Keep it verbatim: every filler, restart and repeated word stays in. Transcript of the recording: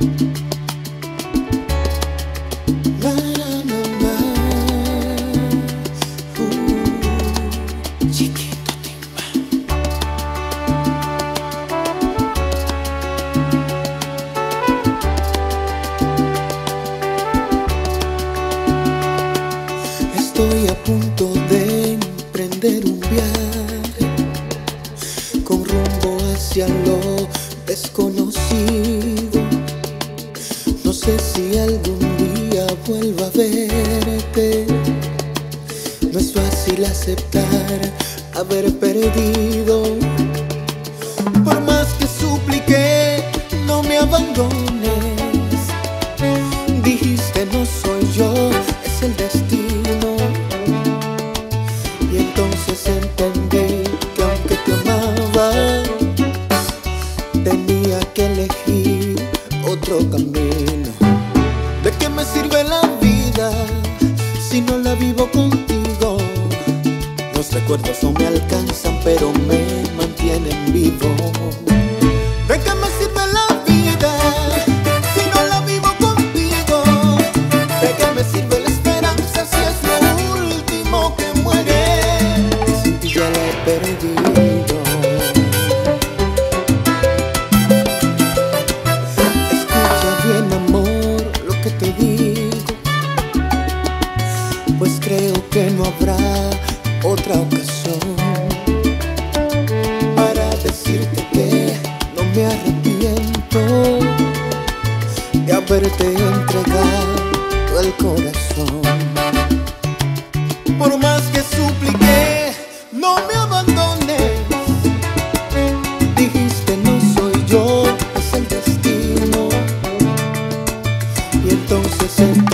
Na, na, na, na. Uh, chiquito timba. Estoy a punto de emprender un viaje con rumbo hacia lo desconocido. No sé si algún día vuelva a verte. No es fácil aceptar haber perdido. Por más que supliqué, no me abandones. Dijiste no soy yo, es el destino. Y entonces entendí que aunque te amaba, tenía que elegir otro camino. ¿De qué me sirve la vida si no la vivo contigo? Los recuerdos no me alcanzan, pero me mantienen vivo. ¿De qué me sirve la vida si no la vivo contigo? ¿De qué me sirve la esperanza si es lo último que muere? Y sin ti ya la he perdido. Escucha bien, amor, lo que te digo, pues creo que no habrá otra ocasión para decirte que no me arrepiento de haberte entregado el corazón. Por más que supliqué, no me abandones. Dijiste no soy yo, es el destino. Y entonces